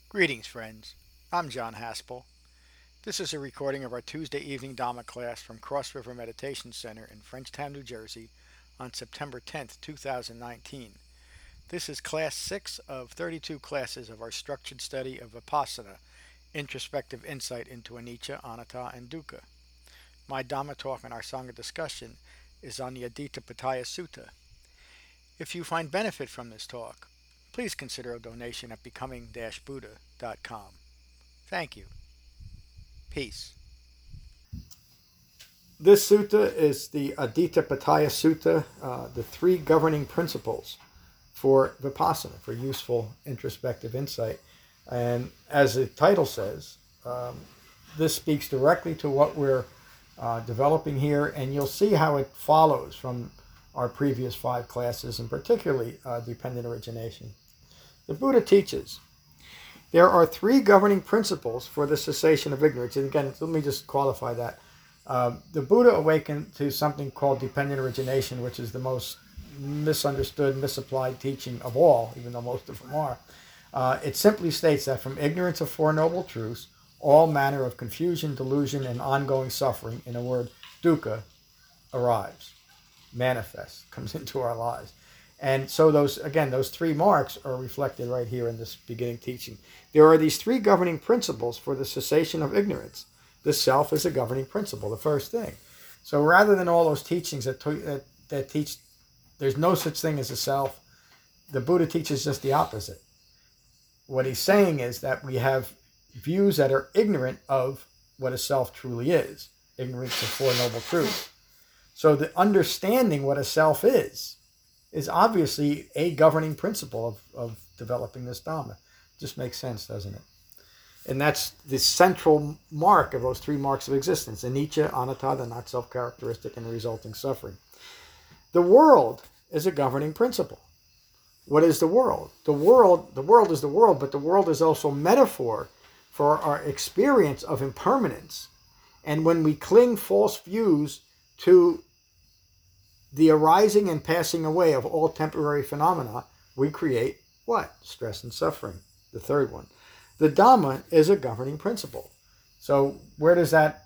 Greetings, friends. I'm John Haspel. This is a recording of our Tuesday evening Dhamma class from Cross River Meditation Center in Frenchtown, New Jersey on September 10th, 2019. This is class 6 of 32 classes of our structured study of Vipassana, introspective insight into anicca, anatta, and dukkha. My Dhamma talk and our Sangha discussion is on the Adita Pataya Sutta. If you find benefit from this talk, please consider a donation at becoming-buddha.com. Thank you. Peace. This sutta is the Adita Pataya Sutta, the three governing principles for Vipassana, for useful introspective insight. And as the title says, this speaks directly to what we're developing here, and you'll see how it follows from our previous 5 classes, and particularly dependent origination. The Buddha teaches there are 3 governing principles for the cessation of ignorance. And again, let me just qualify that. The Buddha awakened to something called dependent origination, which is the most misunderstood, misapplied teaching of all, even though most of them are. It simply states that from ignorance of Four Noble Truths, all manner of confusion, delusion, and ongoing suffering, in a word, dukkha, arrives, manifests, comes into our lives. And so those 3 marks are reflected right here in this beginning teaching. There are these 3 governing principles for the cessation of ignorance. The self is a governing principle, the first thing. So rather than all those teachings that teach there's no such thing as a self, the Buddha teaches just the opposite. What he's saying is that we have views that are ignorant of what a self truly is, ignorance of Four Noble Truths. So the understanding what a self is obviously a governing principle of developing this Dhamma. Just makes sense, doesn't it? And that's the central mark of those 3 marks of existence: anicca, anatta, the not self-characteristic, and the resulting suffering. The world is a governing principle. What is the world? The world is the world, but the world is also metaphor for our experience of impermanence. And when we cling false views to the arising and passing away of all temporary phenomena, we create what? Stress and suffering, the third one. The Dhamma is a governing principle. So where's that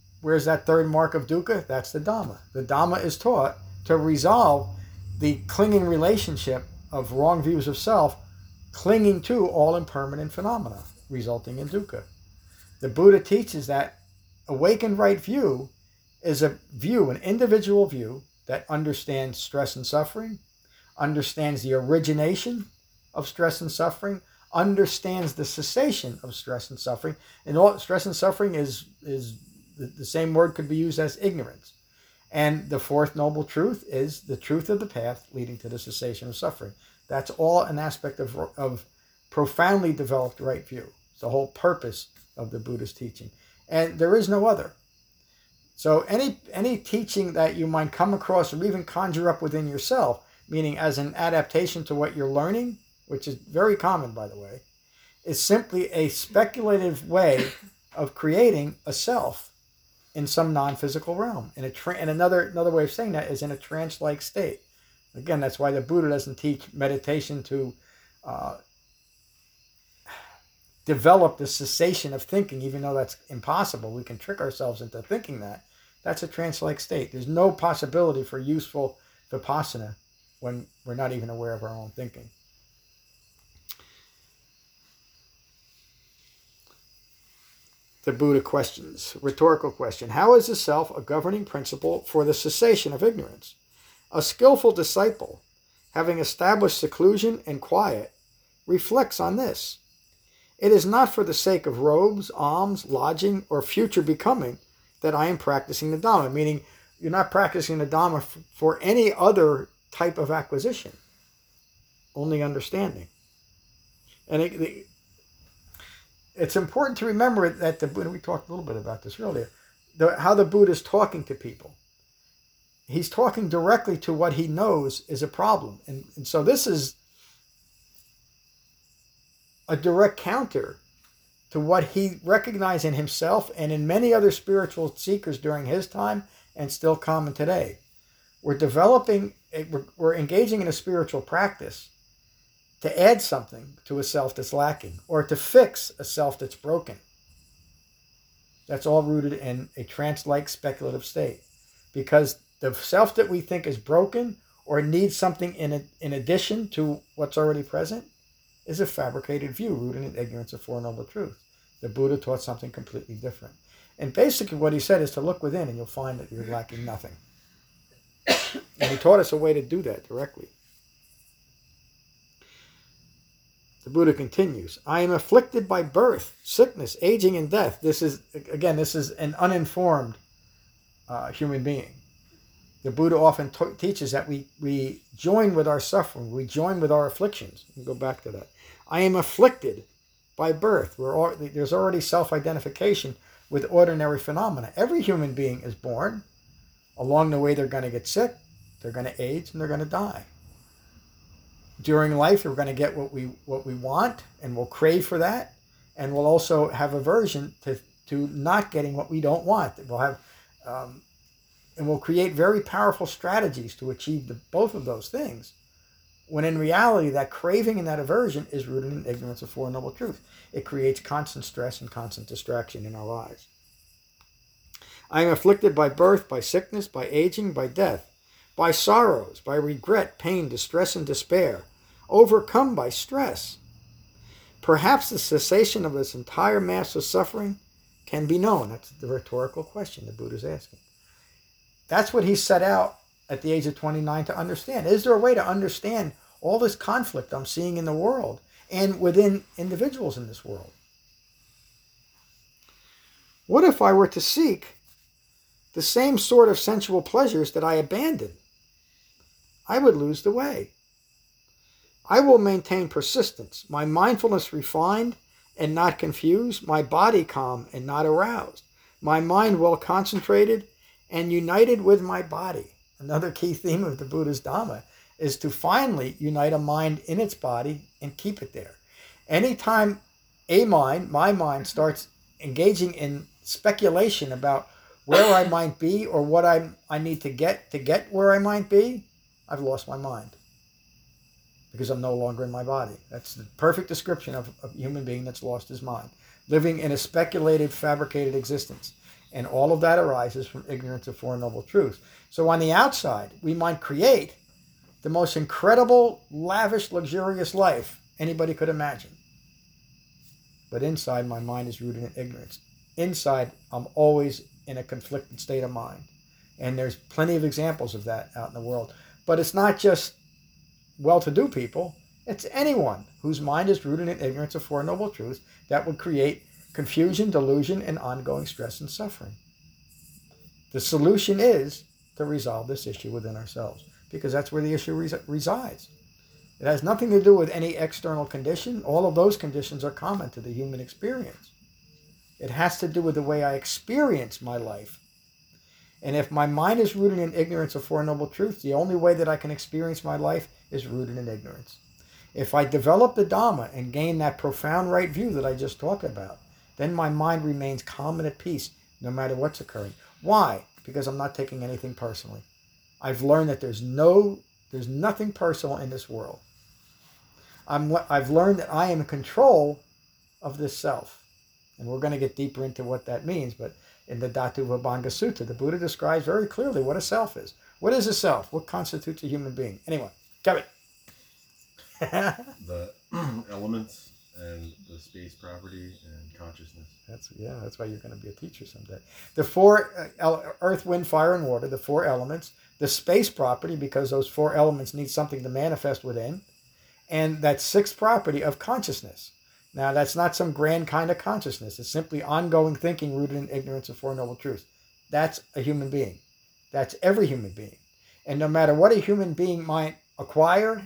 3rd mark of dukkha? That's the Dhamma. The Dhamma is taught to resolve the clinging relationship of wrong views of self, clinging to all impermanent phenomena, resulting in dukkha. The Buddha teaches that awakened right view is an individual view, that understands stress and suffering, understands the origination of stress and suffering, understands the cessation of stress and suffering. And all stress and suffering is the same word could be used as ignorance. And the 4th noble truth is the truth of the path leading to the cessation of suffering. That's all an aspect of profoundly developed right view. It's the whole purpose of the Buddha's teaching. And there is no other. So any teaching that you might come across or even conjure up within yourself, meaning as an adaptation to what you're learning, which is very common, by the way, is simply a speculative way of creating a self in some non-physical realm. And another way of saying that is in a trance-like state. Again, that's why the Buddha doesn't teach meditation to develop the cessation of thinking, even though that's impossible. We can trick ourselves into thinking that. That's a trance-like state. There's no possibility for useful Vipassana when we're not even aware of our own thinking. The Buddha questions, rhetorical question: how is the self a governing principle for the cessation of ignorance? A skillful disciple, having established seclusion and quiet, reflects on this. It is not for the sake of robes, alms, lodging, or future becoming that I am practicing the Dhamma, meaning you're not practicing the Dhamma for any other type of acquisition, only understanding. And it's important to remember that the Buddha, we talked a little bit about this earlier, how the Buddha is talking to people. He's talking directly to what he knows is a problem. And so this is a direct counter to what he recognized in himself and in many other spiritual seekers during his time and still common today. We're engaging in a spiritual practice to add something to a self that's lacking, or to fix a self that's broken. That's all rooted in a trance-like speculative state. Because the self that we think is broken or needs something in addition to what's already present is a fabricated view rooted in ignorance of Four Noble Truths. The Buddha taught something completely different. And basically what he said is to look within and you'll find that you're lacking nothing. And he taught us a way to do that directly. The Buddha continues, I am afflicted by birth, sickness, aging, and death. This is an uninformed human being. The Buddha often teaches that we join with our suffering, we join with our afflictions. We'll go back to that. I am afflicted by birth. There's already self-identification with ordinary phenomena. Every human being is born. Along the way, they're going to get sick, they're going to age, and they're going to die. During life, we're going to get what we want, and we'll crave for that, and we'll also have aversion to not getting what we don't want. We'll have, and we'll create very powerful strategies to achieve both of those things. When in reality, that craving and that aversion is rooted in ignorance of Four Noble Truths. It creates constant stress and constant distraction in our lives. I am afflicted by birth, by sickness, by aging, by death, by sorrows, by regret, pain, distress, and despair, overcome by stress. Perhaps the cessation of this entire mass of suffering can be known. That's the rhetorical question the Buddha is asking. That's what he set out at the age of 29 to understand. Is there a way to understand all this conflict I'm seeing in the world and within individuals in this world? What if I were to seek the same sort of sensual pleasures that I abandoned? I would lose the way. I will maintain persistence, my mindfulness refined and not confused, my body calm and not aroused, my mind well concentrated and united with my body. Another key theme of the Buddha's Dhamma is to finally unite a mind in its body and keep it there. Anytime my mind, starts engaging in speculation about where I might be or what I need to get where I might be, I've lost my mind. Because I'm no longer in my body. That's the perfect description of a human being that's lost his mind. Living in a speculated, fabricated existence. And all of that arises from ignorance of Four Noble Truths. So on the outside, we might create the most incredible, lavish, luxurious life anybody could imagine. But inside, my mind is rooted in ignorance. Inside, I'm always in a conflicted state of mind. And there's plenty of examples of that out in the world. But it's not just well-to-do people, it's anyone whose mind is rooted in ignorance of Four Noble Truths that would create confusion, delusion, and ongoing stress and suffering. The solution is to resolve this issue within ourselves, because that's where the issue resides. It has nothing to do with any external condition. All of those conditions are common to the human experience. It has to do with the way I experience my life. And if my mind is rooted in ignorance of Four Noble Truths, the only way that I can experience my life is rooted in ignorance. If I develop the Dhamma and gain that profound right view that I just talked about, then my mind remains calm and at peace no matter what's occurring. Why? Because I'm not taking anything personally. I've learned that there's nothing personal in this world. I've learned that I am in control of this self. And we're going to get deeper into what that means, but in the Dhatu Vibhanga Sutta, the Buddha describes very clearly what a self is. What is a self? What constitutes a human being? Anyway, Kevin. The elements and the space property and consciousness. That's why you're going to be a teacher someday. The four, earth, wind, fire, and water, the four elements. The space property, because those four elements need something to manifest within. And that sixth property of consciousness. Now, that's not some grand kind of consciousness. It's simply ongoing thinking rooted in ignorance of Four Noble Truths. That's a human being. That's every human being. And no matter what a human being might acquire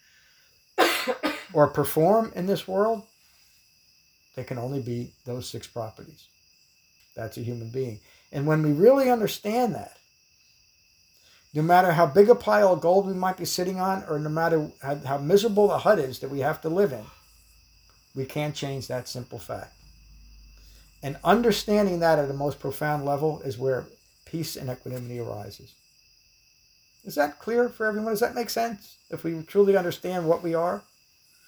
or perform in this world, they can only be those six properties. That's a human being. And when we really understand that, no matter how big a pile of gold we might be sitting on, or no matter how miserable the hut is that we have to live in, we can't change that simple fact. And understanding that at the most profound level is where peace and equanimity arises. Is that clear for everyone? Does that make sense? If we truly understand what we are?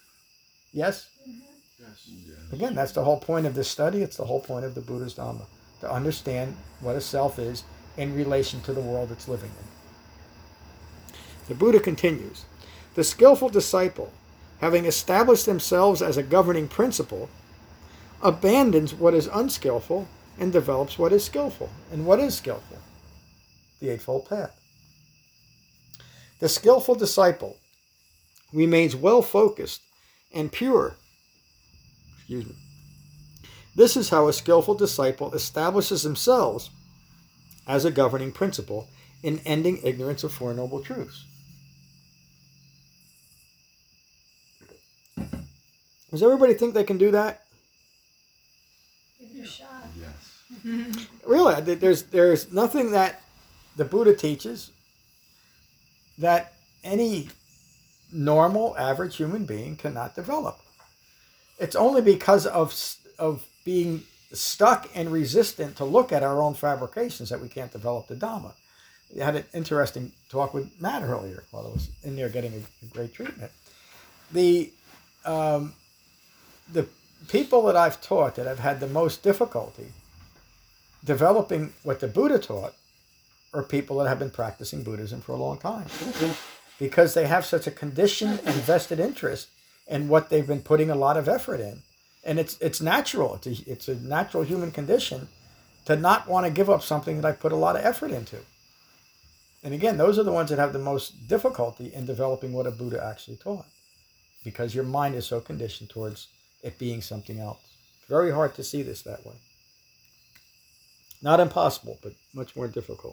Yes? Yes. Yeah. Again, that's the whole point of this study. It's the whole point of the Buddha's Dhamma, to understand what a self is in relation to the world it's living in. The Buddha continues, the skillful disciple, having established themselves as a governing principle, abandons what is unskillful and develops what is skillful. And what is skillful? The Eightfold Path. The skillful disciple remains well focused and pure. Excuse me. This is how a skillful disciple establishes themselves as a governing principle in ending ignorance of Four Noble Truths. Does everybody think they can do that? Give it a shot. Yes. Really, there's nothing that the Buddha teaches that any normal, average human being cannot develop. It's only because of being stuck and resistant to look at our own fabrications that we can't develop the Dhamma. I had an interesting talk with Matt earlier while I was in there getting a great treatment. The people that I've taught that have had the most difficulty developing what the Buddha taught are people that have been practicing Buddhism for a long time, because they have such a conditioned and vested interest in what they've been putting a lot of effort in. And it's natural. It's a natural human condition to not want to give up something that I put a lot of effort into. And again, those are the ones that have the most difficulty in developing what a Buddha actually taught, because your mind is so conditioned towards it being something else. Very hard to see this that way. Not impossible, but much more difficult.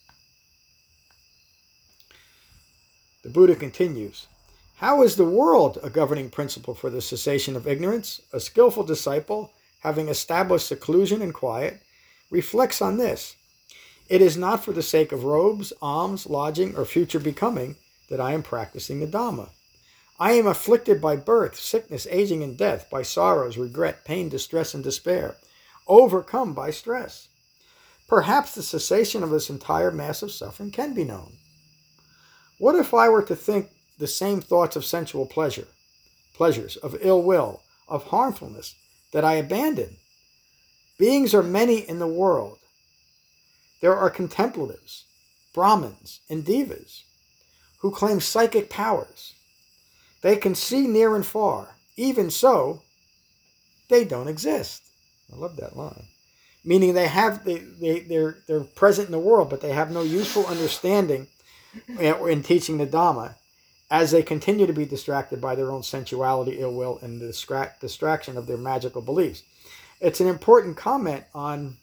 The Buddha continues, how is the world a governing principle for the cessation of ignorance? A skillful disciple, having established seclusion and quiet, reflects on this. It is not for the sake of robes, alms, lodging, or future becoming that I am practicing the Dhamma. I am afflicted by birth, sickness, aging, and death, by sorrows, regret, pain, distress, and despair, overcome by stress. Perhaps the cessation of this entire mass of suffering can be known. What if I were to think the same thoughts of sensual pleasures, of ill will, of harmfulness, that I abandon? Beings are many in the world. There are contemplatives, Brahmins, and Devas, who claim psychic powers. They can see near and far. Even so, they don't exist. I love that line. Meaning they're present in the world, but they have no useful understanding in teaching the Dhamma, as they continue to be distracted by their own sensuality, ill will, and the distraction of their magical beliefs. It's an important comment on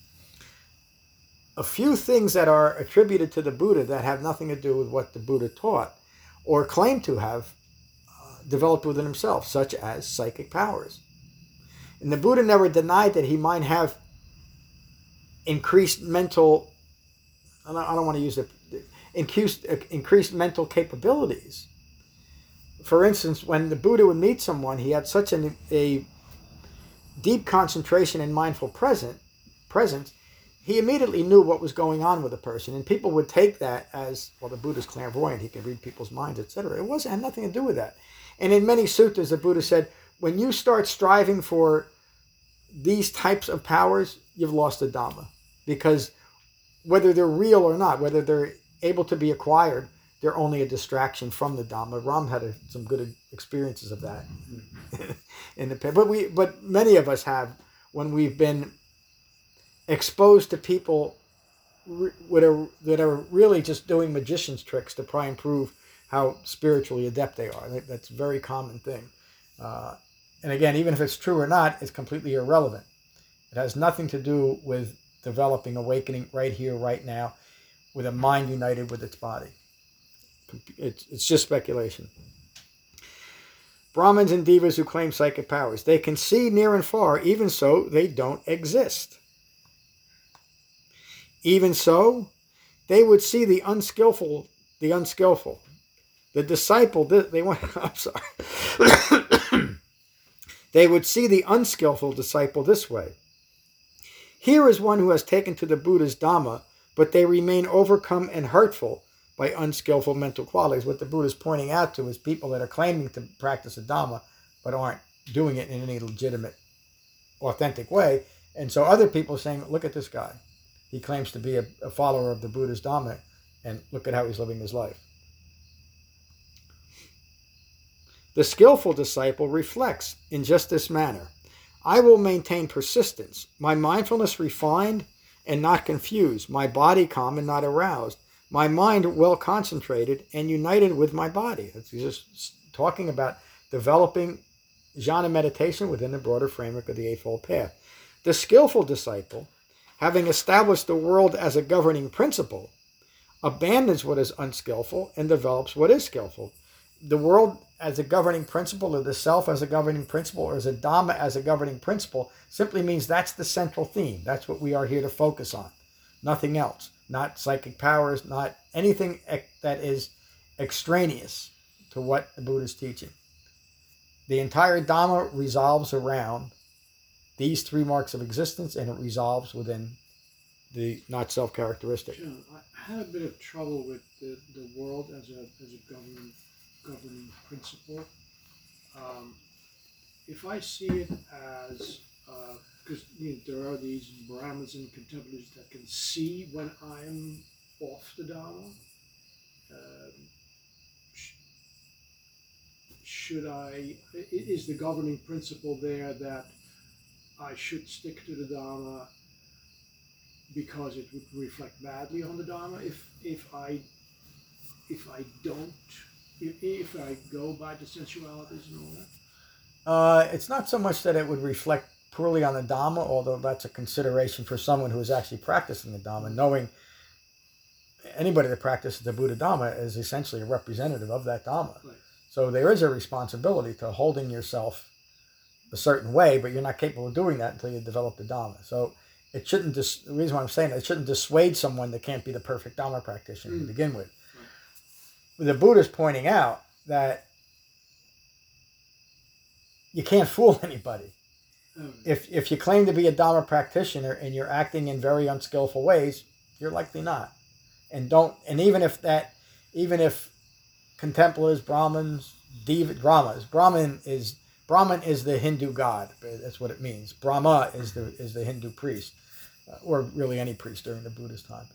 a few things that are attributed to the Buddha that have nothing to do with what the Buddha taught or claimed to have developed within himself, such as psychic powers. And the Buddha never denied that he might have increased mental, I don't want to use it, increased mental capabilities. For instance, when the Buddha would meet someone, he had such a deep concentration and mindful presence, he immediately knew what was going on with the person. And people would take that as, well, the Buddha's clairvoyant, he can read people's minds, etc. It had nothing to do with that. And in many suttas, the Buddha said, when you start striving for these types of powers, you've lost the Dhamma. Because whether they're real or not, whether they're able to be acquired, they're only a distraction from the Dhamma. Ram had some good experiences of that in the past. But many of us have, when we've been exposed to people that are really just doing magician's tricks to try and prove how spiritually adept they are. That's a very common thing. And again, even if it's true or not, it's completely irrelevant. It has nothing to do with developing awakening right here, right now, with a mind united with its body. It's just speculation. Brahmins and Devas who claim psychic powers, they can see near and far, even so, they don't exist. Even so, they would see the unskillful. The disciple, they want, I'm sorry. They would see the unskillful disciple this way. Here is one who has taken to the Buddha's Dhamma, but they remain overcome and hurtful by unskillful mental qualities. What the Buddha is pointing out to is people that are claiming to practice the Dhamma, but aren't doing it in any legitimate, authentic way. And so other people are saying, look at this guy. He claims to be a follower of the Buddha's Dhamma, and look at how he's living his life. The skillful disciple reflects in just this manner. I will maintain persistence, my mindfulness refined and not confused, my body calm and not aroused, my mind well concentrated and united with my body. It's just talking about developing jhana meditation within the broader framework of the Eightfold Path. The skillful disciple, having established the world as a governing principle, abandons what is unskillful and develops what is skillful. The world as a governing principle, or the self as a governing principle, or as a Dhamma as a governing principle, simply means that's the central theme. That's what we are here to focus on. Nothing else. Not psychic powers, not anything that is extraneous to what the Buddha is teaching. The entire Dhamma resolves around these three marks of existence, and it resolves within the not-self characteristic. John, I had a bit of trouble with the world as a governing principle. If I see it as, because there are these Brahmins and contemplatives that can see when I'm off the Dhamma, is the governing principle there that I should stick to the Dhamma because it would reflect badly on the Dhamma if I go by the sensualities and all that? It's not so much that it would reflect poorly on the Dhamma, although that's a consideration for someone who is actually practicing the Dhamma. Knowing anybody that practices the Buddha Dhamma is essentially a representative of that Dhamma. Right. So there is a responsibility to holding yourself a certain way, but you're not capable of doing that until you develop the Dhamma. So it shouldn't the reason why I'm saying that, it shouldn't dissuade someone that can't be the perfect Dhamma practitioner to begin with. Right. The Buddha's pointing out that you can't fool anybody. If you claim to be a Dhamma practitioner and you're acting in very unskillful ways, you're likely not. And even if contemplatives, Brahmins, Brahmas, Brahman is the Hindu god. That's what it means. Brahma is the Hindu priest, or really any priest during the Buddha's time.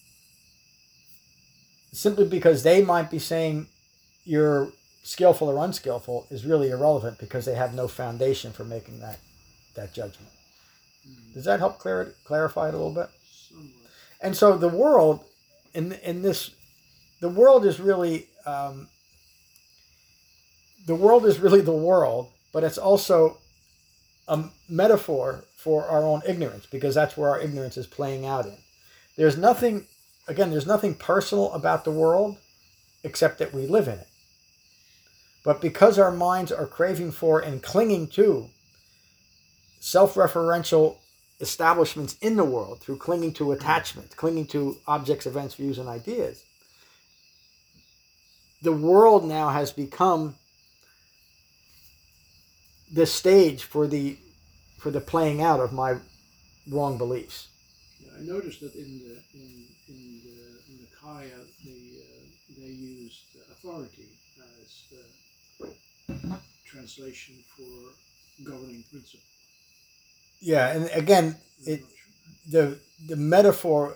Simply because they might be saying you're skillful or unskillful is really irrelevant, because they have no foundation for making that judgment. Does that help clarify it a little bit? Somewhat. And so the world the world is really the world, but it's also a metaphor for our own ignorance, because that's where our ignorance is playing out in. There's nothing personal about the world except that we live in it. But because our minds are craving for and clinging to self-referential establishments in the world, through clinging to attachment, clinging to objects, events, views, and ideas, the world now has become the stage for the playing out of my wrong beliefs. Yeah, I noticed that in the Kaya they used authority as the translation for governing principle. Yeah, and again, the metaphor.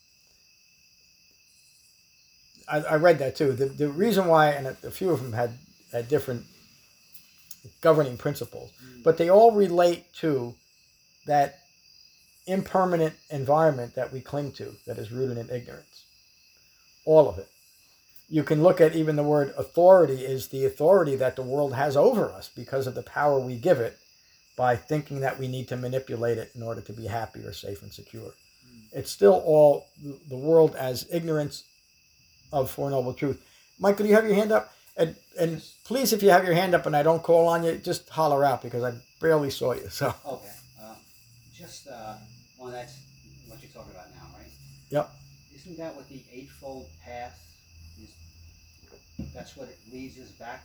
I read that too. The reason why, and a few of them had different governing principles, but they all relate to that impermanent environment that we cling to, that is rooted in ignorance. All of it. You can look at even the word authority is the authority that the world has over us because of the power we give it by thinking that we need to manipulate it in order to be happy or safe and secure. It's still all the world as ignorance of Four Noble Truth. Michael, do you have your hand up? And please, if you have your hand up and I don't call on you, just holler out, because I barely saw you. So okay, well, that's what you're talking about now, right? Yep. Isn't that what the Eightfold Path is? That's what it leads us back.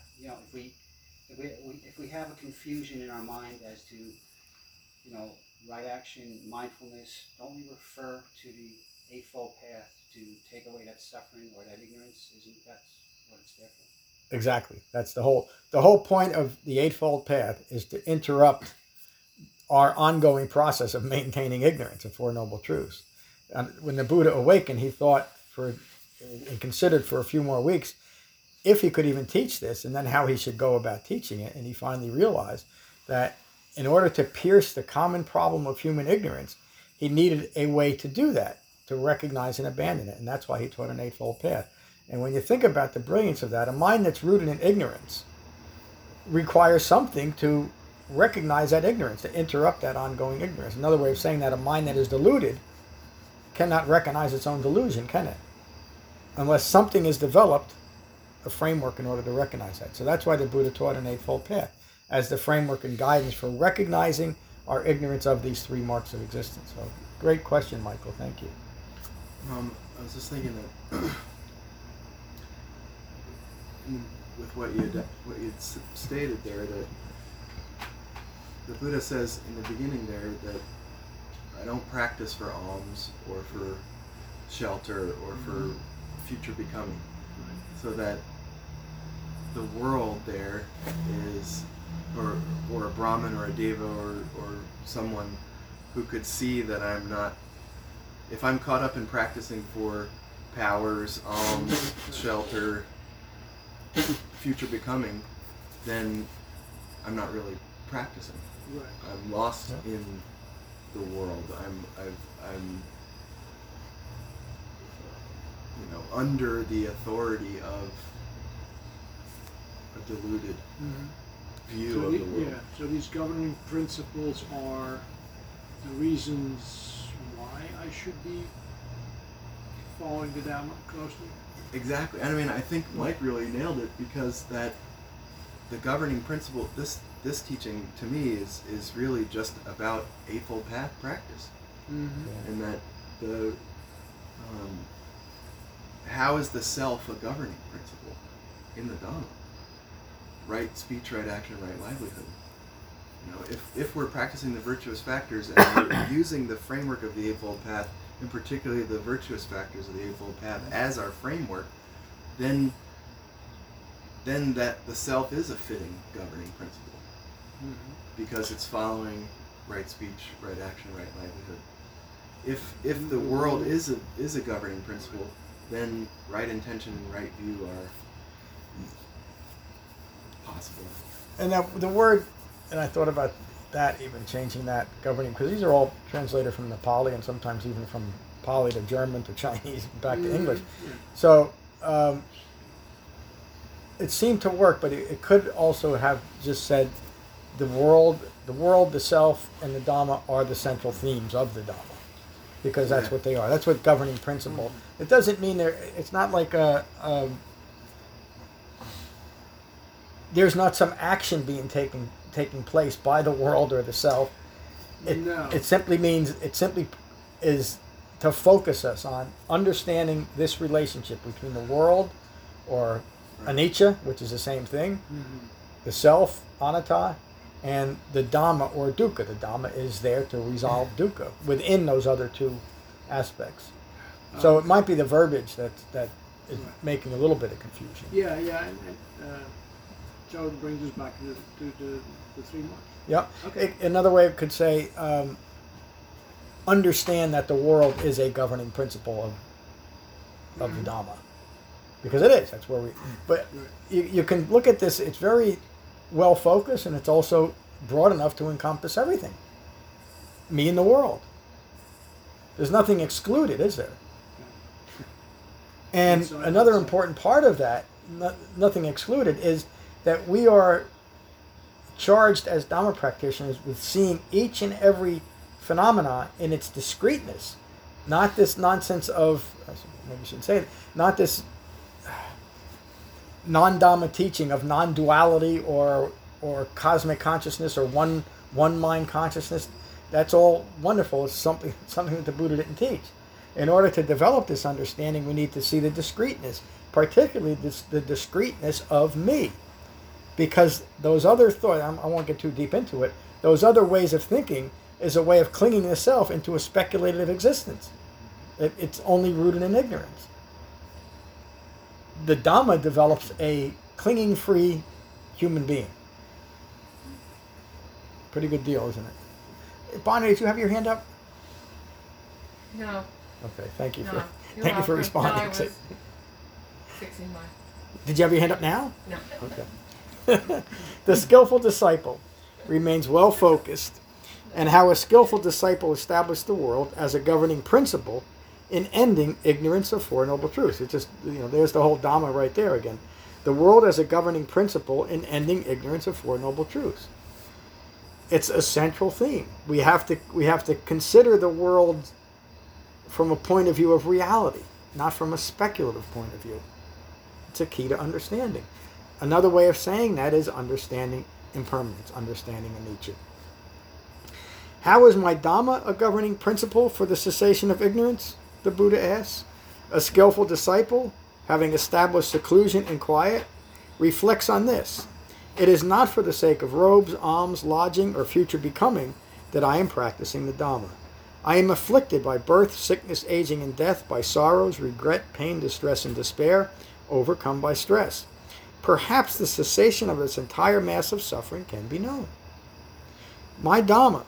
If we have a confusion in our mind as to, right action, mindfulness, don't we refer to the Eightfold Path to take away that suffering or that ignorance? Isn't that what it's there for? Exactly. That's the whole point of the Eightfold Path is to interrupt our ongoing process of maintaining ignorance of Four Noble Truths. And when the Buddha awakened, he thought and considered for a few more weeks if he could even teach this, and then how he should go about teaching it. And he finally realized that in order to pierce the common problem of human ignorance, he needed a way to do that, to recognize and abandon it. And that's why he taught an Eightfold Path. And when you think about the brilliance of that, a mind that's rooted in ignorance requires something to recognize that ignorance, to interrupt that ongoing ignorance. Another way of saying that, a mind that is deluded cannot recognize its own delusion, can it? Unless something is developed, a framework in order to recognize that. So that's why the Buddha taught an Eightfold Path as the framework and guidance for recognizing our ignorance of these three marks of existence. So great question, Michael. Thank you. I was just thinking that with what you'd stated there, that the Buddha says in the beginning there that I don't practice for alms or for shelter or for future becoming, so that the world there is, or a Brahmin or a Deva or someone who could see that I'm not, if I'm caught up in practicing for powers, alms, shelter, future becoming, then I'm not really practicing. Right. I'm lost in the world. I'm under the authority of a deluded view of the world. Yeah, so these governing principles are the reasons why I should be following the Dhamma closely. Exactly. I mean, I think Mike really nailed it, because that the governing principle, this teaching to me is really just about Eightfold Path practice, and that the how is the self a governing principle in the Dhamma? Right speech, right action, right livelihood. If we're practicing the virtuous factors and we're using the framework of the Eightfold Path, and particularly the virtuous factors of the Eightfold Path as our framework, then that the self is a fitting governing principle, because it's following right speech, right action, right livelihood. If the world is a governing principle, then right intention and right view are possible. And that the word, and I thought about that, even changing that governing, because these are all translated from the Pali, and sometimes even from Pali to German to Chinese back to English. So it seemed to work, but it could also have just said the world, the self, and the Dhamma are the central themes of the Dhamma, because that's what they are. That's what governing principle. It doesn't mean it's not like there's not some action being taking place by the world or the self. It simply is to focus us on understanding this relationship between the world, or anicca, which is the same thing, the self, anatta, and the Dhamma, or dukkha. The Dhamma is there to resolve dukkha within those other two aspects. So it might be the verbiage that is making a little bit of confusion. Yeah, and so it brings us back to the three marks. Yep. Okay. Another way it could say, understand that the world is a governing principle of the Dhamma. Because it is. That's where we... But you can look at this, it's very well focused, and it's also broad enough to encompass everything. Me and the world. There's nothing excluded, is there? And another important part of that, nothing excluded, is that we are charged as Dhamma practitioners with seeing each and every phenomena in its discreteness. Not this nonsense of, maybe I shouldn't say it, not this non-Dhamma teaching of non-duality or cosmic consciousness or one mind consciousness. That's all wonderful. It's something that the Buddha didn't teach. In order to develop this understanding, we need to see the discreteness, particularly the discreteness of me. Because those other thoughts, I won't get too deep into it, those other ways of thinking is a way of clinging the self into a speculative existence. It's only rooted in ignorance. The Dhamma develops a clinging free human being. Pretty good deal, isn't it? Bonnie, did you have your hand up? No, Okay, thank you no. for You're thank you for welcome. responding. No, I was fixing my. Did you have your hand up now? No. Okay. The skillful disciple remains well focused, and how a skillful disciple established the world as a governing principle in ending ignorance of Four Noble Truths. It just, there's the whole Dhamma right there again. The world as a governing principle in ending ignorance of Four Noble Truths. It's a central theme. We have to consider the world from a point of view of reality, not from a speculative point of view. It's a key to understanding. Another way of saying that is understanding impermanence, understanding anicca. How is my Dhamma a governing principle for the cessation of ignorance? The Buddha asks. A skillful disciple, having established seclusion and quiet, reflects on this. It is not for the sake of robes, alms, lodging, or future becoming that I am practicing the Dhamma. I am afflicted by birth, sickness, aging, and death, by sorrows, regret, pain, distress, and despair, overcome by stress. Perhaps the cessation of this entire mass of suffering can be known. My Dhamma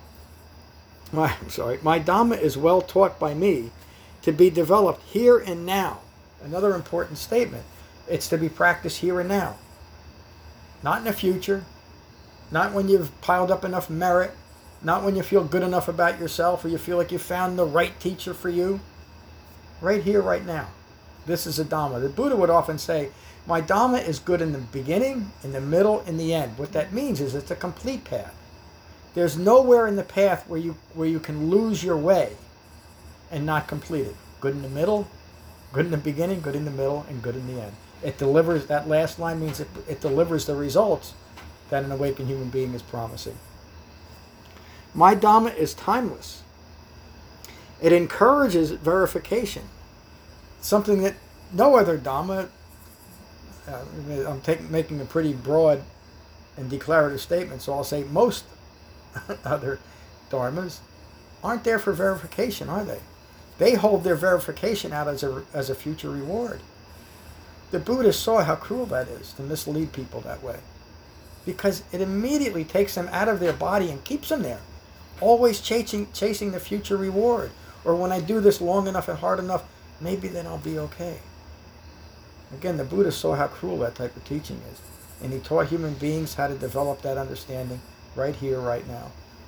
is well taught by me to be developed here and now. Another important statement. It's to be practiced here and now. Not in the future. Not when you've piled up enough merit. Not when you feel good enough about yourself or you feel like you found the right teacher for you. Right here, right now. This is a Dhamma. The Buddha would often say, my Dhamma is good in the beginning, in the middle, in the end. What that means is it's a complete path. There's nowhere in the path where you can lose your way and not complete it. Good in the middle, good in the beginning, good in the middle, and good in the end. It delivers, that last line means it delivers the results that an awakened human being is promising. My Dhamma is timeless. It encourages verification. Something that no other Dhamma, I'm making a pretty broad and declarative statement, so I'll say most other Dharmas aren't there for verification, are they? They hold their verification out as a future reward. The Buddha saw how cruel that is to mislead people that way, because it immediately takes them out of their body and keeps them there, always chasing the future reward. Or when I do this long enough and hard enough, maybe then I'll be okay. Again, the Buddha saw how cruel that type of teaching is, and he taught human beings how to develop that understanding right here, right now.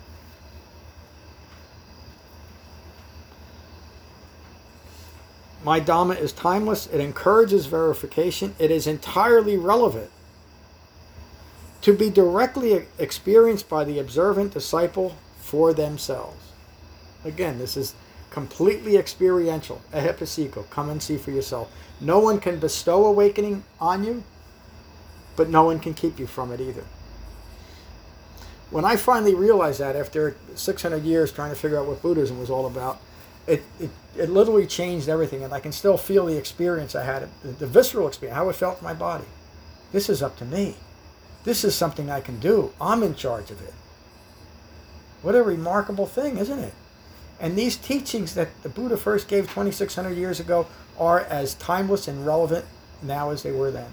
My Dhamma is timeless. It encourages verification. It is entirely relevant to be directly experienced by the observant disciple for themselves. Again, this is completely experiential. Ehipassiko, come and see for yourself. No one can bestow awakening on you, but no one can keep you from it either. When I finally realized that after 600 years trying to figure out what Buddhism was all about, it literally changed everything, and I can still feel the experience I had, the visceral experience, how it felt in my body. This is up to me. This is something I can do. I'm in charge of it. What a remarkable thing, isn't it? And these teachings that the Buddha first gave 2,600 years ago are as timeless and relevant now as they were then.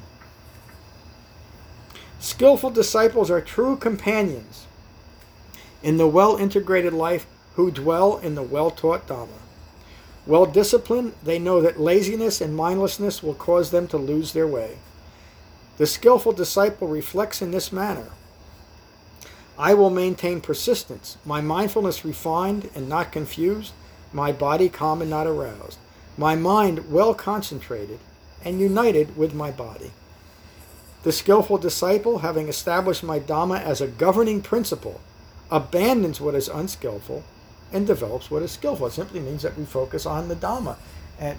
Skillful disciples are true companions in the well-integrated life who dwell in the well-taught Dhamma. Well-disciplined, they know that laziness and mindlessness will cause them to lose their way. The skillful disciple reflects in this manner. I will maintain persistence, my mindfulness refined and not confused, my body calm and not aroused, my mind well concentrated and united with my body. The skillful disciple, having established my Dhamma as a governing principle, abandons what is unskillful and develops what is skillful. It simply means that we focus on the Dhamma. And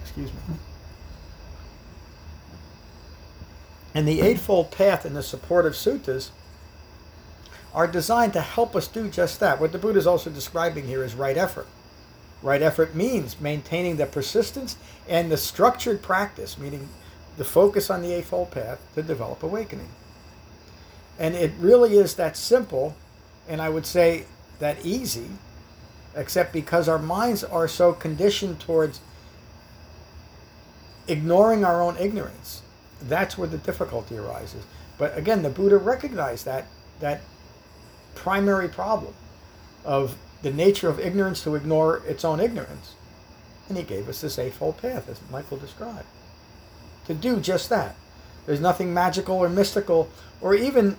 the Eightfold Path and the supportive suttas are designed to help us do just that. What the Buddha is also describing here is right effort. Right effort means maintaining the persistence and the structured practice, meaning the focus on the Eightfold Path to develop awakening. And it really is that simple, and I would say that easy, except because our minds are so conditioned towards ignoring our own ignorance that's where the difficulty arises. But again, the Buddha recognized that primary problem of the nature of ignorance to ignore its own ignorance. And he gave us this eightfold path, as Michael described, to do just that. There's nothing magical or mystical or even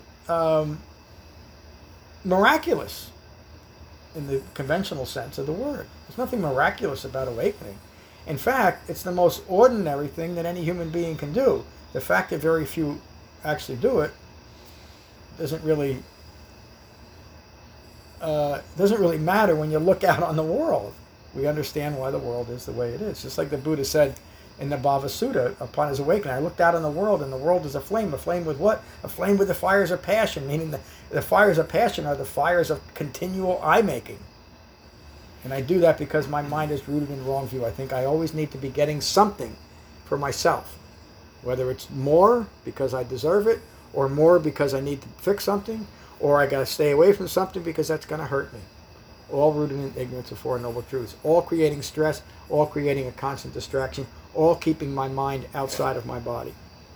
miraculous in the conventional sense of the word. There's nothing miraculous about awakening. In fact, it's the most ordinary thing that any human being can do. The fact that very few actually do it doesn't really matter when you look out on the world. We understand why the world is the way it is. Just like the Buddha said in the Bhava Sutta upon his awakening, I looked out on the world, and the world is a flame. A flame with what? A flame with the fires of passion, meaning the fires of passion are the fires of continual eye-making. And I do that because my mind is rooted in wrong view. I think I always need to be getting something for myself, whether it's more because I deserve it, or more because I need to fix something, or I got to stay away from something because that's going to hurt me. All rooted in ignorance of Four Noble Truths. All creating stress, all creating a constant distraction, all keeping my mind outside of my body.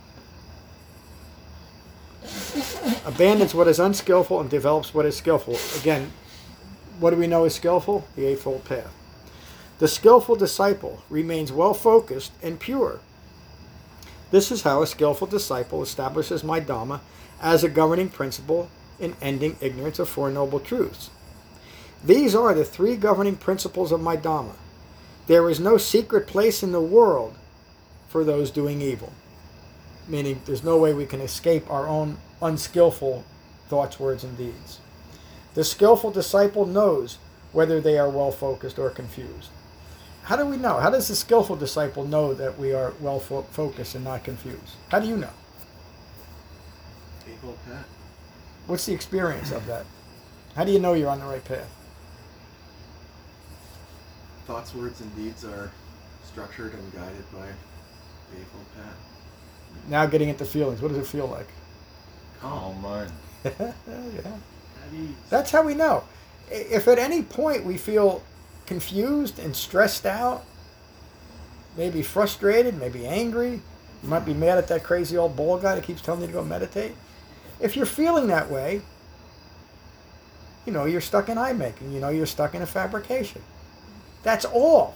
Abandons what is unskillful and develops what is skillful. Again, what do we know is skillful? The Eightfold Path. The skillful disciple remains well-focused and pure. This is how a skillful disciple establishes my Dhamma as a governing principle in ending ignorance of Four Noble Truths. These are the three governing principles of my Dhamma. There is no secret place in the world for those doing evil. Meaning there's no way we can escape our own unskillful thoughts, words, and deeds. The skillful disciple knows whether they are well-focused or confused. How do we know? How does the skillful disciple know that we are well-focused and not confused? How do you know? Eightfold path. What's the experience of that? How do you know you're on the right path? Thoughts, words, and deeds are structured and guided by the Eightfold Path. Now getting into feelings. What does it feel like? Calm mind. Yeah. At ease. That's how we know. If at any point we feel confused and stressed out, maybe frustrated, maybe angry, you might be mad at that crazy old bald guy that keeps telling you to go meditate. If you're feeling that way, you know you're stuck in eye making. You know you're stuck in a fabrication. That's all.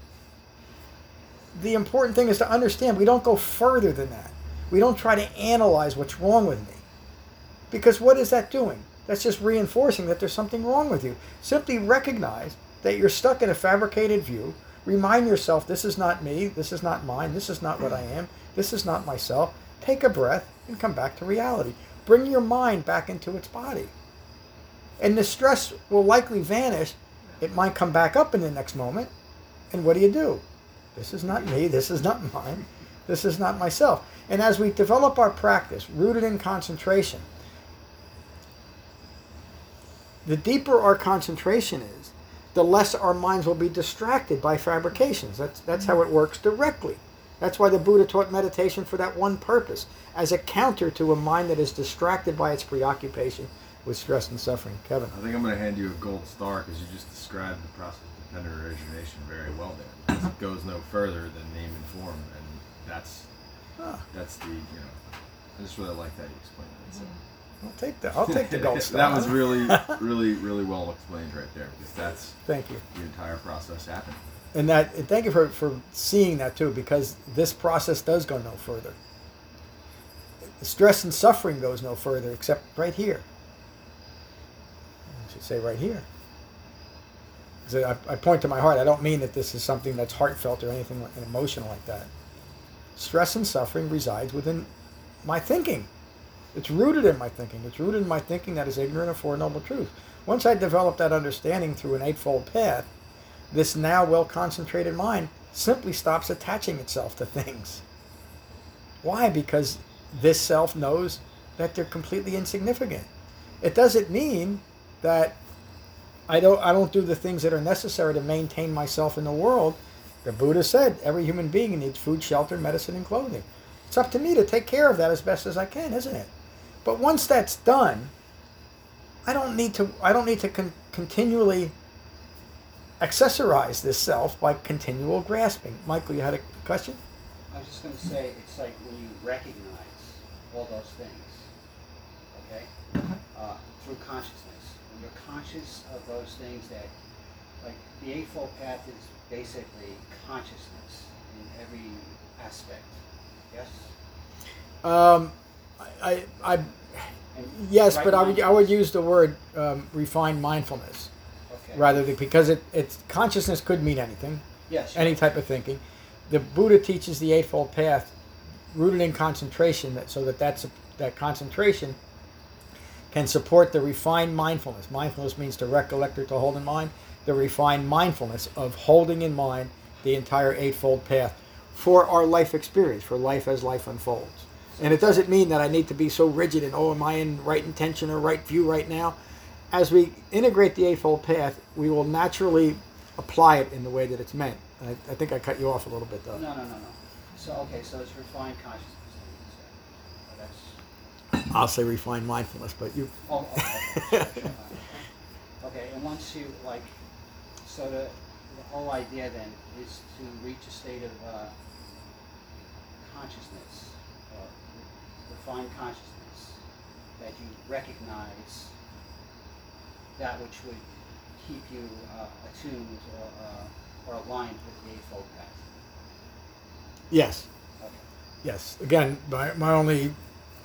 The important thing is to understand we don't go further than that. We don't try to analyze what's wrong with me. Because what is that doing? That's just reinforcing that there's something wrong with you. Simply recognize that you're stuck in a fabricated view. Remind yourself, this is not me, this is not mine, this is not what I am, this is not myself. Take a breath and come back to reality. Bring your mind back into its body. And the stress will likely vanish. It might come back up in the next moment. And what do? This is not me, this is not mine, this is not myself. And as we develop our practice, rooted in concentration, the deeper our concentration is, the less our minds will be distracted by fabrications. That's how it works directly. That's why the Buddha taught meditation for that one purpose, as a counter to a mind that is distracted by its preoccupation with stress and suffering. Kevin. I think I'm going to hand you a gold star because you just described the process of dependent origination very well there. It goes no further than name and form, and that's the, I just really like that you explained that. So. I'll take the gold star. That was really, really, really well explained right there, because that's Thank you. the entire process happened. And thank you for seeing that too, because this process does go no further. The stress and suffering goes no further except right here. I should say right here. So I point to my heart. I don't mean that this is something that's heartfelt or anything emotional like that. Stress and suffering resides within my thinking. It's rooted in my thinking. It's rooted in my thinking that is ignorant of Four Noble Truths. Once I develop that understanding through an Eightfold Path, this now well-concentrated mind simply stops attaching itself to things. Why? Because this self knows that they're completely insignificant. It doesn't mean that I don't do the things that are necessary to maintain myself in the world. The Buddha said every human being needs food, shelter, medicine, and clothing. It's up to me to take care of that as best as I can, isn't it? But once that's done, I don't need to continually accessorize this self by continual grasping. Michael, you had a question? I was just gonna say, it's like when you recognize all those things, okay? Through consciousness. When you're conscious of those things that, like, the Eightfold Path is basically consciousness in every aspect, yes? And Yes, right but I would mindfulness. use the word refined mindfulness Okay. rather than, because it's consciousness could mean anything, Yes. any type of thinking. The Buddha teaches the Eightfold Path rooted in concentration, so that concentration can support the refined mindfulness. Mindfulness means to recollect or to hold in mind. The refined mindfulness of holding in mind the entire Eightfold Path for our life experience, for life as life unfolds. And it doesn't mean that I need to be so rigid and, am I in right intention or right view right now? As we integrate the Eightfold Path, we will naturally apply it in the way that it's meant. I think I cut you off a little bit, though. No. So, okay, so it's refined consciousness, then you say. That's... I'll say refined mindfulness, but you... Oh, okay. Sure. Okay, and once you, like, so the whole idea then is to reach a state of consciousness, refined consciousness, that you recognize that which would keep you attuned or aligned with the Eightfold Path. Yes. Okay. Yes. Again, my only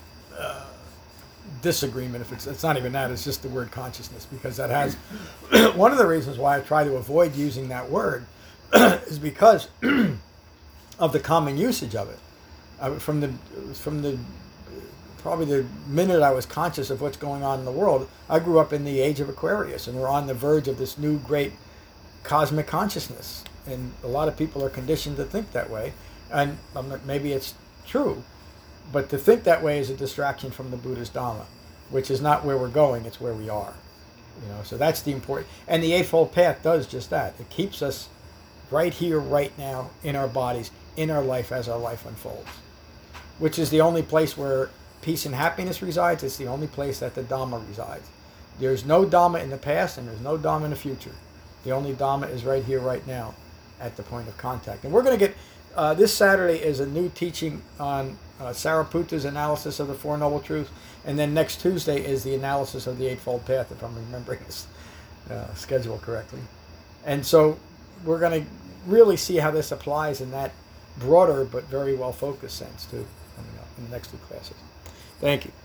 disagreement, if it's not even that, it's just the word consciousness, because that has one of the reasons why I try to avoid using that word is because of the common usage of it. From the probably the minute I was conscious of what's going on in the world, I grew up in the age of Aquarius, and we're on the verge of this new great cosmic consciousness, and a lot of people are conditioned to think that way, and maybe it's true, but to think that way is a distraction from the Buddha's Dhamma, which is not where we're going, it's where we are. So that's the important, and the Eightfold Path does just that. It keeps us right here, right now, in our bodies, in our life as our life unfolds, which is the only place where peace and happiness resides. It's the only place that the Dhamma resides. There's no Dhamma in the past, and there's no Dhamma in the future. The only Dhamma is right here, right now, at the point of contact. And we're going to get, this Saturday is a new teaching on Sariputta's analysis of the Four Noble Truths, and then next Tuesday is the analysis of the Eightfold Path, if I'm remembering this schedule correctly. And so we're going to really see how this applies in that broader but very well focused sense too, coming up in the next two classes. Thank you.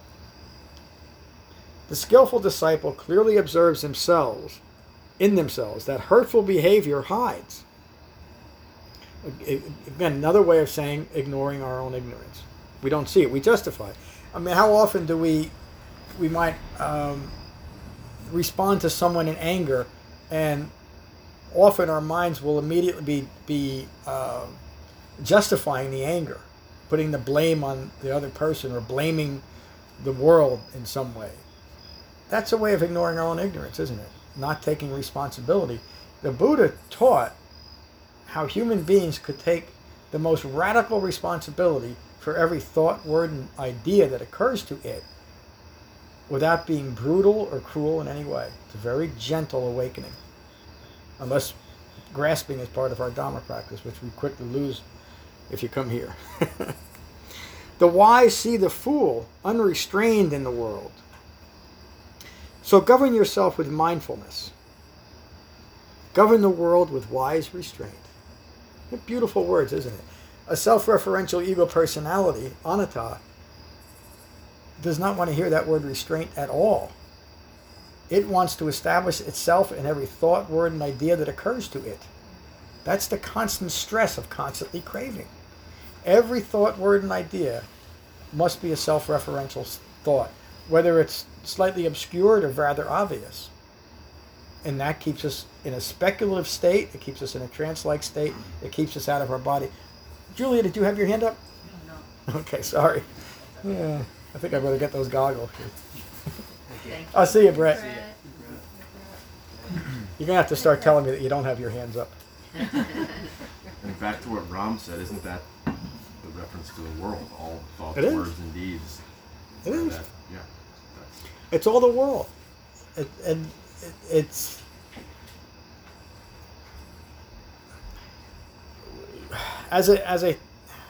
The skillful disciple clearly observes in themselves that hurtful behavior hides. Again, another way of saying ignoring our own ignorance. We don't see it, we justify it. I mean, how often do we might respond to someone in anger, and often our minds will immediately be justifying the anger, putting the blame on the other person or blaming the world in some way. That's a way of ignoring our own ignorance, isn't it? Not taking responsibility. The Buddha taught how human beings could take the most radical responsibility for every thought, word, and idea that occurs to it without being brutal or cruel in any way. It's a very gentle awakening, unless grasping is part of our Dhamma practice, which we quickly lose if you come here. The wise see the fool unrestrained in the world. So govern yourself with mindfulness. Govern the world with wise restraint. What beautiful words, isn't it? A self-referential ego personality, anatta, does not want to hear that word restraint at all. It wants to establish itself in every thought, word, and idea that occurs to it. That's the constant stress of constantly craving. Every thought, word, and idea must be a self-referential thought, whether it's slightly obscured or rather obvious. And that keeps us in a speculative state. It keeps us in a trance-like state. It keeps us out of our body. Julia, did you have your hand up? No. Okay, sorry. Yeah, I think I better get those goggles. Thank I'll see you, Brett. Brett. You're going to have to start telling me that you don't have your hands up. And back to what Ram said, isn't that the reference to the world? All thoughts, It is. words, and deeds. It is. Yeah. That's, It's all the world. It's as a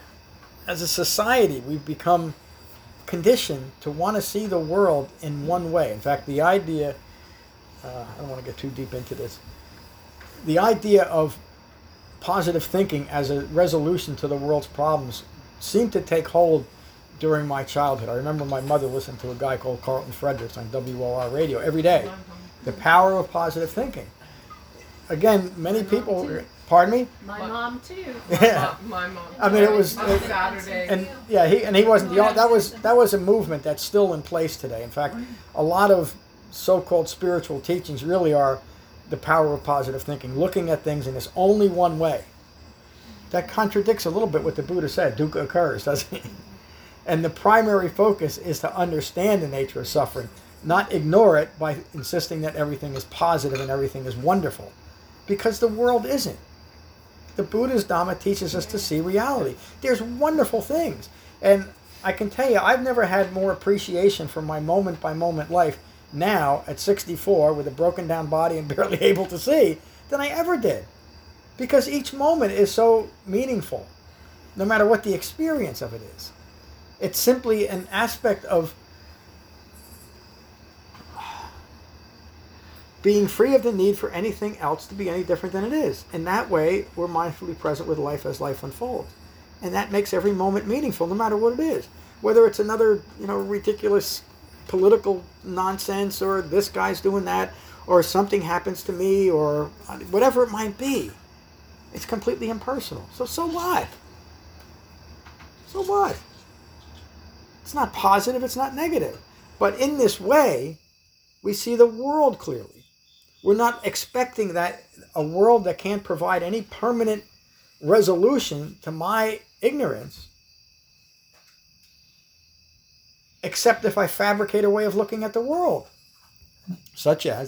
as a society, we've become conditioned to want to see the world in one way. In fact, the idea, I don't want to get too deep into this, the idea of positive thinking as a resolution to the world's problems seemed to take hold during my childhood. I remember my mother listened to a guy called Carlton Fredericks on WOR radio every day. The power of positive thinking. Again, many people, pardon me? My mom too. Yeah. My mom. I mean, it was, On Saturday. and yeah, he wasn't the only, that was a movement that's still in place today. In fact, a lot of so-called spiritual teachings really are the power of positive thinking, looking at things in this only one way. That contradicts a little bit what the Buddha said, dukkha occurs, doesn't it? And the primary focus is to understand the nature of suffering, not ignore it by insisting that everything is positive and everything is wonderful, because the world isn't. The Buddha's Dhamma teaches us to see reality. There's wonderful things. And I can tell you, I've never had more appreciation for my moment-by-moment life now at 64 with a broken down body and barely able to see than I ever did. Because each moment is so meaningful, no matter what the experience of it is. It's simply an aspect of being free of the need for anything else to be any different than it is. In that way, we're mindfully present with life as life unfolds. And that makes every moment meaningful, no matter what it is. Whether it's another, ridiculous political nonsense, or this guy's doing that, or something happens to me, or whatever it might be. It's completely impersonal. So what? So what? It's not positive, it's not negative. But in this way, we see the world clearly. We're not expecting that a world that can't provide any permanent resolution to my ignorance, except if I fabricate a way of looking at the world, such as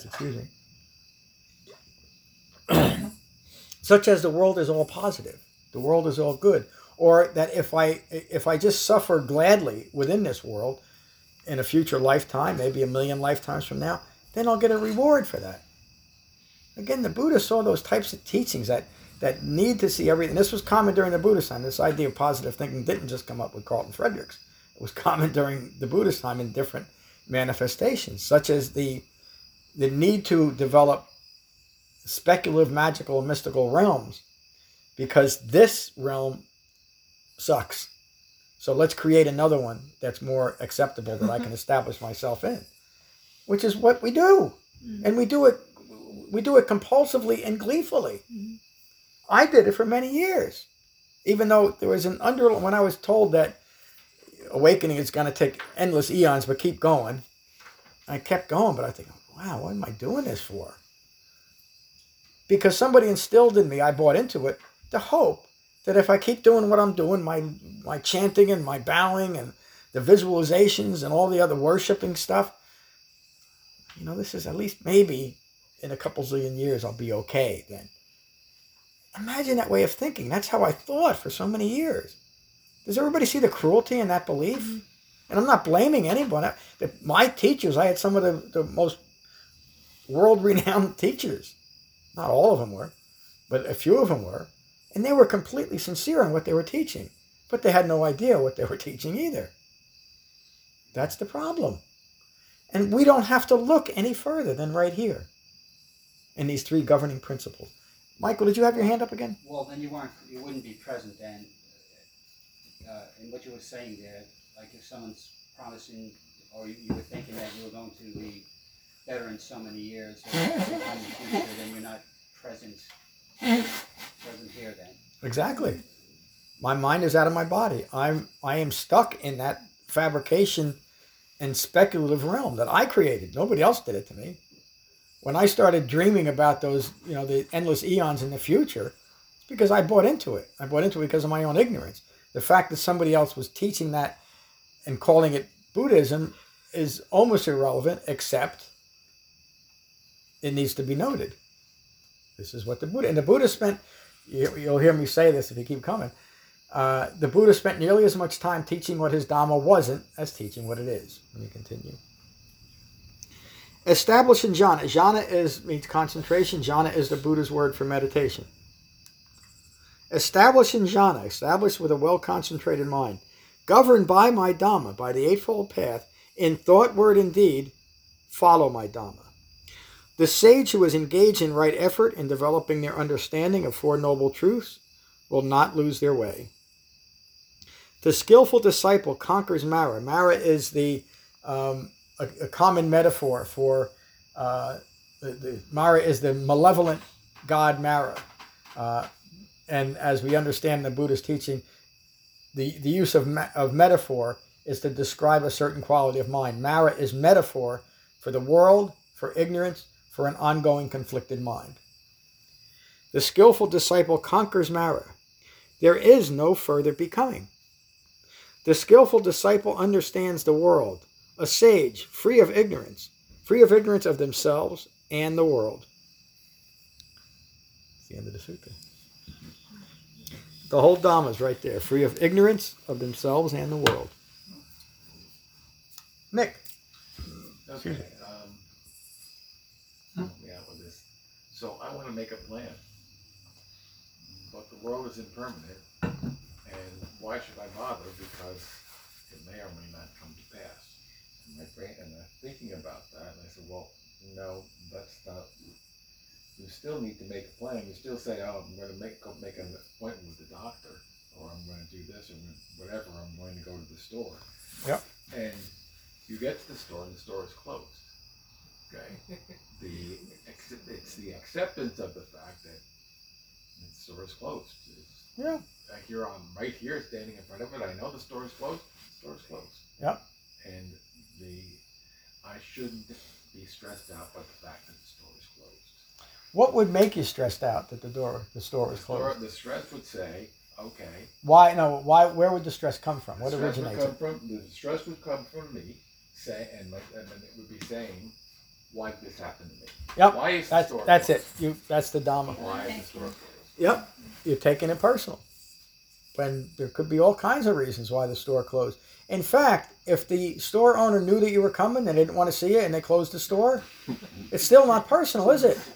the world is all positive, the world is all good, or that if I just suffer gladly within this world in a future lifetime, maybe 1 million lifetimes from now, then I'll get a reward for that. Again, the Buddha saw those types of teachings that need to see everything. This was common during the Buddhist time. This idea of positive thinking didn't just come up with Carlton Fredericks. It was common during the Buddhist time in different manifestations, such as the need to develop speculative, magical, and mystical realms, because this realm sucks. So let's create another one that's more acceptable that I can establish myself in, which is what we do. And we do it compulsively and gleefully. I did it for many years, even though there was when I was told that awakening is going to take endless eons, but keep going. I kept going, but I think, wow, what am I doing this for? Because somebody instilled in me, I bought into it, the hope that if I keep doing what I'm doing, my chanting and my bowing and the visualizations and all the other worshiping stuff, this is at least maybe in a couple zillion years I'll be okay then. Imagine that way of thinking. That's how I thought for so many years. Does everybody see the cruelty in that belief? Mm-hmm. And I'm not blaming anyone. My teachers, I had some of the most world-renowned teachers. Not all of them were, but a few of them were. And they were completely sincere in what they were teaching. But they had no idea what they were teaching either. That's the problem. And we don't have to look any further than right here in these 3 governing principles. Michael, did you have your hand up again? Well, then you wouldn't be present then in what you were saying there. Like if someone's promising, or you were thinking that you were going to be better in so many years, or sometime in the future, then you're not present here then. Exactly. My mind is out of my body. I am stuck in that fabrication and speculative realm that I created. Nobody else did it to me. When I started dreaming about those, the endless eons in the future, it's because I bought into it. I bought into it because of my own ignorance. The fact that somebody else was teaching that and calling it Buddhism is almost irrelevant, except it needs to be noted. This is what the Buddha spent, you'll hear me say this if you keep coming, the Buddha spent nearly as much time teaching what his Dhamma wasn't as teaching what it is. Let me continue. Establishing jhana. Jhana means concentration. Jhana is the Buddha's word for meditation. established in jhana, established with a well-concentrated mind, governed by my Dhamma, by the Eightfold Path, in thought, word, and deed, follow my Dhamma. The sage who is engaged in right effort in developing their understanding of Four Noble Truths will not lose their way. The skillful disciple conquers Mara. Mara is a common metaphor for Mara is the malevolent god Mara. And as we understand the Buddha's teaching, the use of metaphor is to describe a certain quality of mind. Mara is metaphor for the world, for ignorance, for an ongoing conflicted mind. The skillful disciple conquers Mara. There is no further becoming. The skillful disciple understands the world, a sage, free of ignorance of themselves and the world. It's the end of the sutta. The whole Dhamma is right there, free of ignorance of themselves and the world. Nick. Okay. Help me out with this. So I want to make a plan, but the world is impermanent, and why should I bother? Because it may or may not come to pass. And my brain, and I'm thinking about that, and I said, well, no, that's not. You still need to make a plan. You still say, oh, I'm going to go make an appointment with the doctor, or I'm going to do this, or whatever. I'm going to go to the store. Yep. And you get to the store, and the store is closed. Okay. It's the acceptance of the fact that the store is closed. Yeah. Here I'm right here, standing in front of it. I know the store is closed. The store is closed. Yep. And I shouldn't be stressed out by the fact that the store is closed. What would make you stressed out that the store is closed? The stress would say, okay. Why? No. Why? Where would the stress come from? What originates it? The stress would come from me, and it would be saying, why did this happen to me? Yep. Why is the store that's closed? it. That's the Dhamma. Why is the store closed? Yep. You're taking it personal. When there could be all kinds of reasons why the store closed. In fact, if the store owner knew that you were coming, they didn't want to see you, and they closed the store, it's still not personal, is it?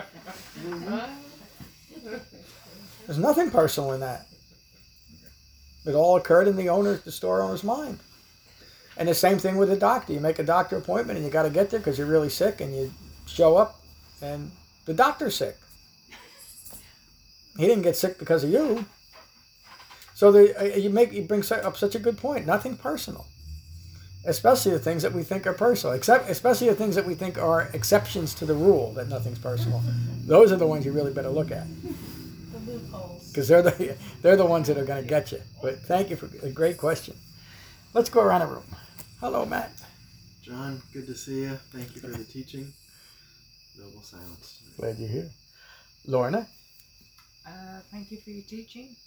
There's nothing personal in that. It all occurred in the store owner's mind. And the same thing with a doctor. You make a doctor appointment, and you got to get there because you're really sick, and you show up, and the doctor's sick. He didn't get sick because of you. So you bring up such a good point. Nothing personal, especially the things that we think are personal. Especially the things that we think are exceptions to the rule that nothing's personal. Those are the ones you really better look at, The loopholes. because they're the ones that are going to get you. But thank you for a great question. Let's go around the room. Hello, Matt. John, good to see you. Thank you for the teaching. Noble silence. Glad you're here. Lorna. Thank you for your teaching.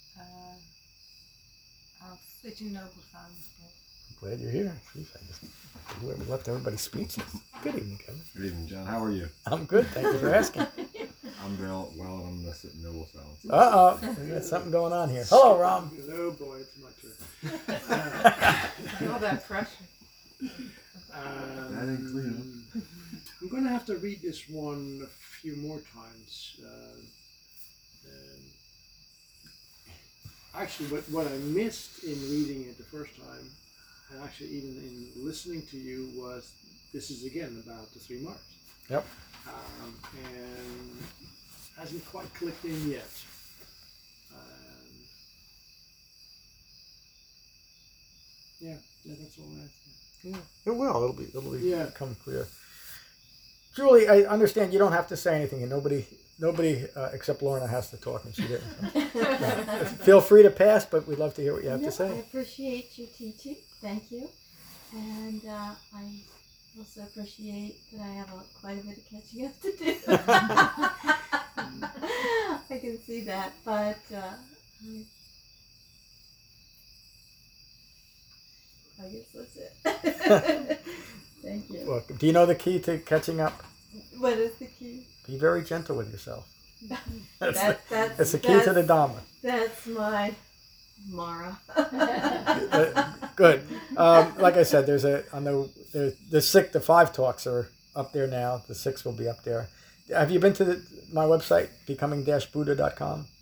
I'll sit in noble silence. Glad you're here. Jeez, I just left everybody speechless. Good evening, Kevin. Good evening, John. How are you? I'm good. Thank you for asking. I'm well, and I'm going to sit in noble silence. Uh-oh. We got something going on here. Hello, Ram. Oh boy, it's my turn. All that pressure. That ain't clear. I'm going to have to read this one a few more times. Actually, what I missed in reading it the first time, and actually even in listening to you, was this is again about the 3 marks. Yep. And hasn't quite clicked in yet. Yeah, that's all I have to say. Yeah, it will. It'll become clear. Julie, I understand you don't have to say anything, and nobody except Lorna has to talk, and she didn't. Feel free to pass, but we'd love to hear what you have to I say. appreciate your teaching. Thank you. And I also appreciate that I have quite a bit of catching up to do. I can see that, but I guess that's it. Thank you. Welcome. Do you know the key to catching up? What is the key? Be very gentle with yourself. That's the key to the Dhamma. That's my Mara. Good. Like I said, there's the 5 talks are up there now. The 6 will be up there. Have you been to my website, becoming-buddha.com?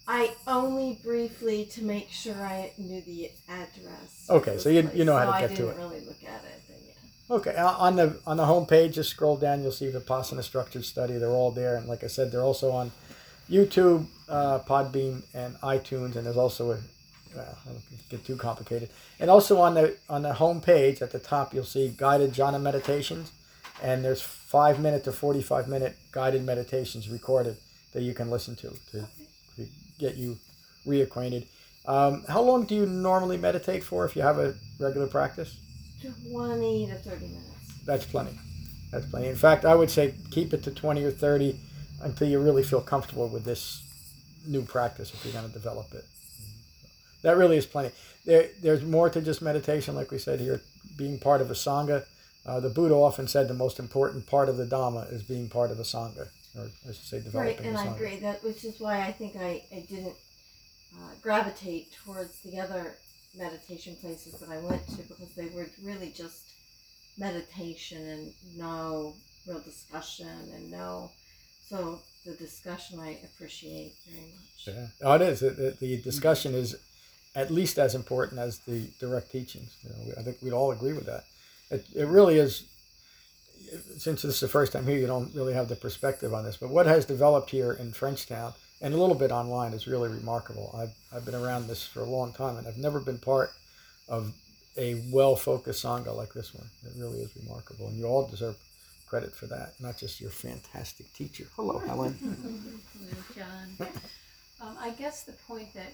I only briefly to make sure I knew the address. of Okay, this so you place, know how so to I get to didn't it. really look at it, but yeah. Okay, on the home page, just scroll down. You'll see Vipassana Structured Study. They're all there, and like I said, they're also on YouTube, Podbean, and iTunes. And there's also I don't get too complicated. And also on the home page at the top, you'll see guided jhana meditations, and there's 5-minute to 45-minute guided meditations recorded that you can listen to get you reacquainted. How long do you normally meditate for if you have a regular practice? 20 to 30 minutes. That's plenty. That's plenty. In fact, I would say keep it to 20 or 30 until you really feel comfortable with this new practice if you're going to develop it. That really is plenty. There's more to just meditation, like we said here, being part of a Sangha. The Buddha often said the most important part of the Dhamma is being part of a Sangha, or I should say developing Right, and a I Sangha. agree, that which is why I think I didn't gravitate towards the other meditation places that I went to, because they were really just meditation and no real discussion so the discussion I appreciate very much. Yeah. Oh, it is. The discussion is at least as important as the direct teachings. I think we'd all agree with that. It really is. Since this is the first time here, you don't really have the perspective on this. But what has developed here in Frenchtown and a little bit online is really remarkable. I've been around this for a long time, and I've never been part of a well-focused Sangha like this one. It really is remarkable, and you all deserve credit for that, not just your fantastic teacher. Hello, Helen. Hello, John. I guess the point that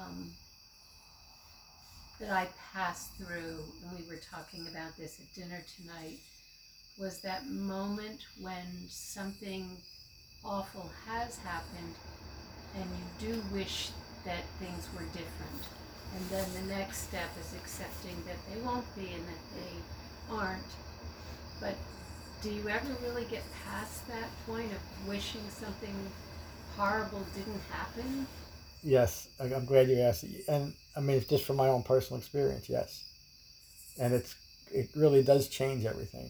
I passed through, and we were talking about this at dinner tonight, was that moment when something awful has happened and you do wish that things were different. And then the next step is accepting that they won't be and that they aren't. But do you ever really get past that point of wishing something horrible didn't happen? Yes, I'm glad you asked. And I mean, just from my own personal experience, yes. And it really does change everything.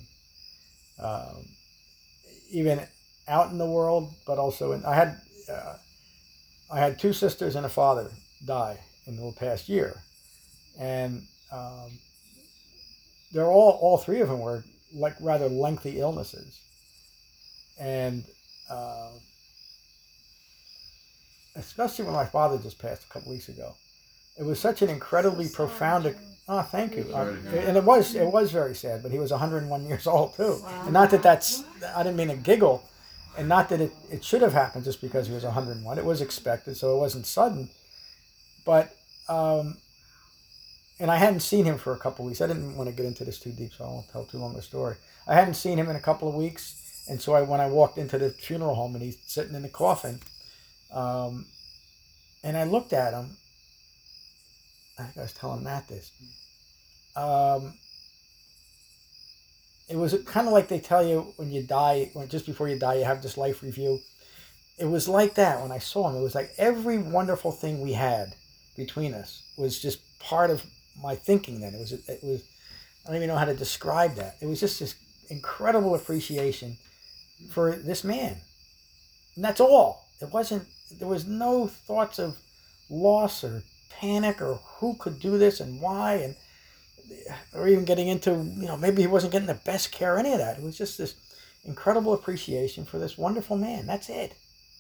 Even out in the world, but also I had 2 sisters and a father die in the past year, and they're all 3 of them were like rather lengthy illnesses, and especially when my father just passed a couple weeks ago, it was such an incredibly profound. Oh, thank you. And it was very sad, but he was 101 years old too. Wow. And not that I didn't mean to giggle, and not that it should have happened just because he was 101. It was expected, so it wasn't sudden. But, and I hadn't seen him for a couple of weeks. I didn't want to get into this too deep, so I won't tell too long a story. I hadn't seen him in a couple of weeks, and so when I walked into the funeral home and he's sitting in the coffin, and I looked at him, I think I was telling Matt this. It was kind of like they tell you when you die, just before you die, you have this life review. It was like that when I saw him. It was like every wonderful thing we had between us was just part of my thinking then. It was. I don't even know how to describe that. It was just this incredible appreciation for this man. And that's all. It wasn't, there was no thoughts of loss or panic or who could do this and why, and or even getting into, maybe he wasn't getting the best care, any of that. It was just this incredible appreciation for this wonderful man. That's it.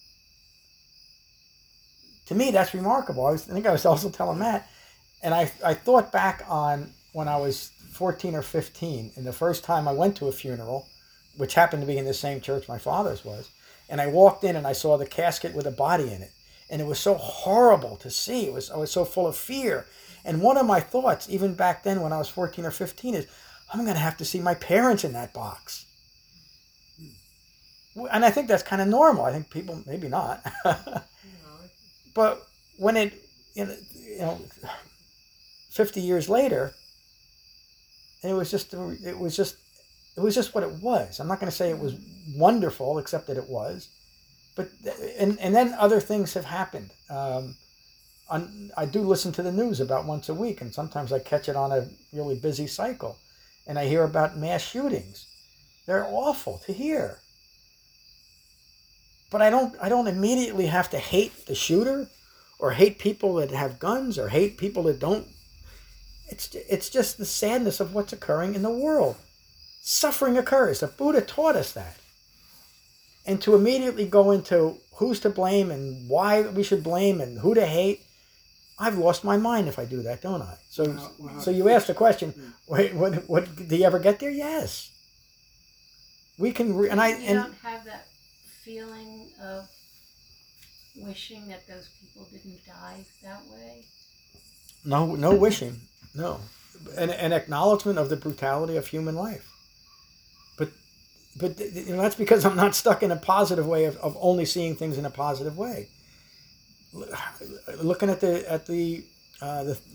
To me, that's remarkable. I think I was also telling Matt, and I thought back on when I was 14 or 15, and the first time I went to a funeral, which happened to be in the same church my father's was, and I walked in and I saw the casket with a body in it. And it was so horrible to see. I was so full of fear. And one of my thoughts, even back then when I was 14 or 15, is, I'm going to have to see my parents in that box. And I think that's kind of normal. I think people, maybe not. But when 50 years later, it was just what it was. I'm not going to say it was wonderful, except that it was. But and then other things have happened. I do listen to the news about once a week, and sometimes I catch it on a really busy cycle, and I hear about mass shootings. They're awful to hear. But I don't immediately have to hate the shooter or hate people that have guns, or hate people that don't. It's just the sadness of what's occurring in the world. Suffering occurs. The Buddha taught us that. And to immediately go into who's to blame and why we should blame and who to hate, I've lost my mind if I do that, don't I? So you asked the question, what do you ever get there? Yes. We can, You don't have that feeling of wishing that those people didn't die that way? no wishing, no. An acknowledgement of the brutality of human life. But that's because I'm not stuck in a positive way of only seeing things in a positive way. Looking at the